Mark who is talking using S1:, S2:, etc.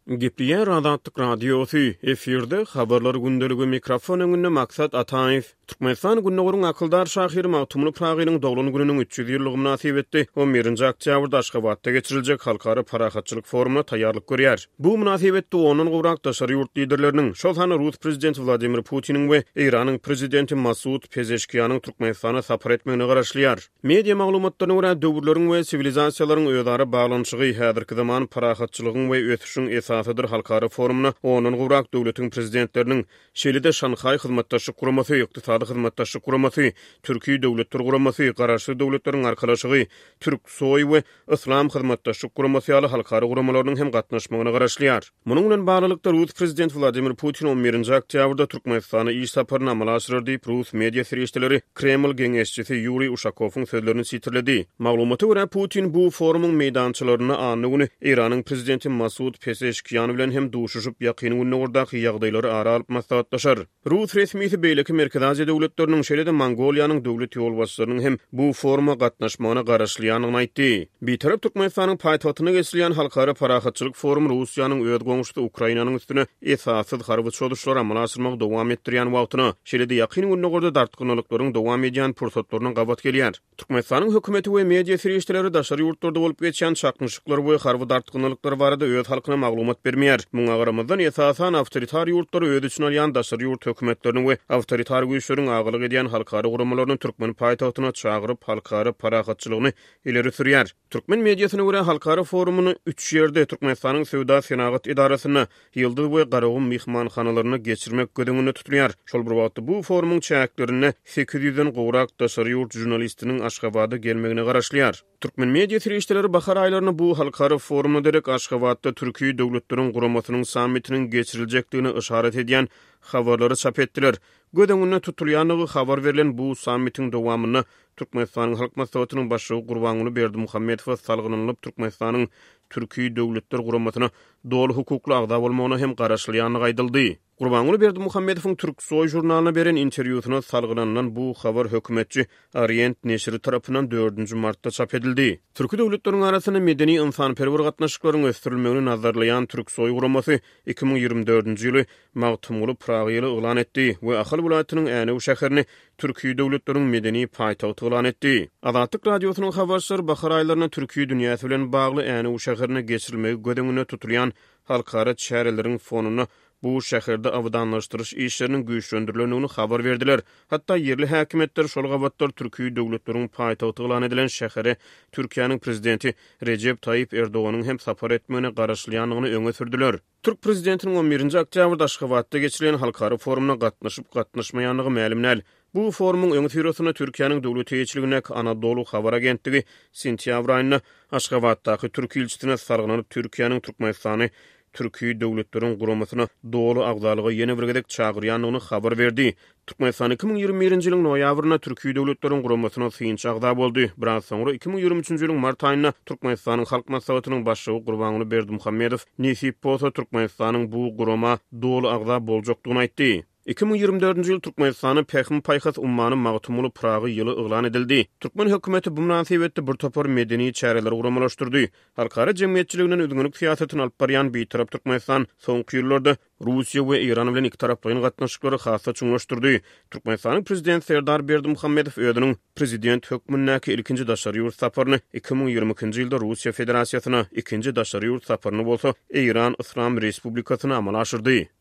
S1: Gipliyer Azatlyk radiosu efirde habarlar gündeligi mikrofon öňünde maksat Ataýew. Türkmenistan günnägiriň akyldar şahyry Magtumly Pragynyň doglan gününiň 300 ýyllygy münasibetde 11-nji oktýabrda Aşgabatda geçiriljek halkara parahatçylyk forumuna taýýarlyk görýär. Bu münasibetde onuň gowrak daşary ýurt liderleriniň, şol hany Rus prezidenti Vladimir Putiniň we Iranyň prezidenti Masud Pezeshkiýanyň Türkmenistana sapar etmegine garaşlýar. Media maglumatlaryna görä döwürleriň we sivilizasiýalaryň özara baglanşygy häzirki zaman parahatçylygyň we ötüşüň esasydyr halkara forumuna onuň gowrak döwletiň prezidentleriniň Şelide Şanhay hyzmatdaşlyk guramasy, ykdysady hyzmatdaşlyk guramasy, Türkiýe döwletleri guramasy, garaşly döwletleriň arkalaşygy, Türksoy we Islam hyzmatdaşlyk guramasy ýaly halkara guramalarynyň hem gatnaşmagyna garaşlýar. Munyň bilen baglanykda Rus prezidenti Vladimir Putin 11-nji oktýabrda Türkmenistana iş saparyny amal aşyrdy diýip Rus media serişdeleri Kreml geňeşçisi Yuri Ushakowyň sözlerini sitirledi. Maglumata görä Putin bu forumyň meýdançylaryna any güni Iranyň prezidenti Masud Pezeshkiýan bilen hem duşuşyp ýakyny günlerdaky ýagdaýlary ara alyp maslahatlaşar. Rus resmiýeti beýleki Merkez Aziýa döwletleriniň şeýle-de Mongoliýanyň döwlet ýolbaşçylarynyň hem bu foruma gatnaşmagyna garaşlýanyny aýtdy. Bir tarap Türkmenistanyň paýtagtyna geçirilýän halkara parahatçylyk forumy Russiýanyň öz goňşusy Ukrainanyň üstüne esassız harby çoluşlar amal aşyrmagy dowam etdirýän wagtyna şeýle-de ýakyny günlerde dartgynlyklaryň dowam edýän pursatlaryny gabat gelýär. Türkmenistanyň hökümeti we media serişdeleri daşary ýurtlarda bolup geçýän çakmyşlyklar we harby dartgynlyklary barada öz halkyna maglumat bermeýär. Muňa garamazdan esasan awtoritar ýurtlar öz üçin alýan daşary ýurt hökümetleriniň we awtoritar güýçleriň agylyk edýän halkara guramalaryny Türkmen paýtagtyna çagyryp halkara parahatçylygyny ileri sürýär. Türkmen mediasyna görä halkara forumuny 3 ýerde Türkmenistanyň Sowda Senagat idarasyna ýyldız we Garawun mehmanhanalaryna geçirmek gödüňünde tutulýar. Şol bir wagtda bu forumuň çäklerini 800-den gowrak daşary ýurt jurnalistiniň Aşgabada gelmegine garaşlýar. Türkmen media serişdeleri bahar aýlaryna bu halkara forumda derek Aşgabatda Türkiýe döwletleriň guramasynyň sammitiniň geçiriljekdigine işaret edýän habarlary çap etdiler. Gödüňünde tutulýanyny habar berilen bu sammitiň dowamyny Türkmenistanyň halk maslahatynyň başlygy Gurbanuly Berdimuhammedow salgynanyp Türkmenistanyň Türkiýe döwletleri guramasyna dolu hukukly agda bolmagyna hem garaşlýanyny aýdyldy. Gurbanuly Berdimuhammedowyň Türksoy jurnalyna beren interwýusyna salgynanan bu habar hökümetçi Orient neşri tarapyndan 4-nji martda çap edildi. Türkiýe döwletleriniň arasyna medeni insanperwer gatnaşyklaryň ösdürilmegini nazarlayan Türksoy guramasy 2024-nji ýyly Magtumly Pragyny ýylan etdi we Ahal welaýatynyň Änew şäherini Türkiýe döwletleriniň medeni paýtagty ýylan etdi. Azatlyk radiosynyň habarçylary bahar aýlaryna Türkiýe dünýäsi bilen bagly Änew şäherine geçirilmegi gödüňünde tutulýan halkara çäreleriň fonuna bu şäherde awdanlaşdyryş işleriniň güýçlendirilýändigini habar berdiler. Hatda yerli häkimetler şol gabatlar Türkiýe döwletleriniň paýtagty ýylan edilen şähere Türkiýanyň prezidenti Recep Tayyip Erdoganyň hem sapar etmegine garaşlýanyny öňe sürdiler. Türk prezidentiniň 11-nji oktýabrda Aşgabatda geçirilen halkara forumuna gatnaşyp gatnaşmaýanlygy ma'lumnäl. Bu forumyň öňe sürýäsine Türkiýanyň döwlet ýeçiligine Anadolu habar agentligi sentýabr aýyna Aşgabatdaky türk elçisine sargynanyp Türkiýanyň Türkmenistany Türkiýe döwletleriniň guramasyna dolu agdalygy ýene bir gedek çagyrýanyny habar berdi. Türkmenistan 2021-nji ýylyň noýabryna Türkiýe döwletleriniň guramasyna synç agda boldy. Biraz soňra 2023-nji ýylyň mart aýyna Türkmenistanyň halk maslahatynyň başlygy Gurbanuly Berdimuhammedow nesip bolsa Türkmenistanyň bu gurama dolu agda boljakdygyny aýtdy. 2024-nji ýyl Türkmenistany Pähmin paýhas ummanyň Magtumly Pragy ýyly ýylan edildi. Türkmen hökümeti bu münasibetde bir topar medeni çäreler guramalaşdyrdy. Halkara jemgyýetçiliginiň özgünlük siýasatyny alyp barýan bir tarap Türkmenistan soňky ýyllarda Russiýa we Iran bilen iki taraplyň gatnaşyklary hassa çuňlaşdyrdy. Türkmenistanyň prezidenti Serdar Berdimuhammedow özüniň prezident hökmündäki ilkinji daşary ýurt saparyny 2022-nji ýylda Russiýa Federasiýasyna, ikinji daşary ýurt saparyny bolsa Iran Islam Respublikasyna amal aşyrdy.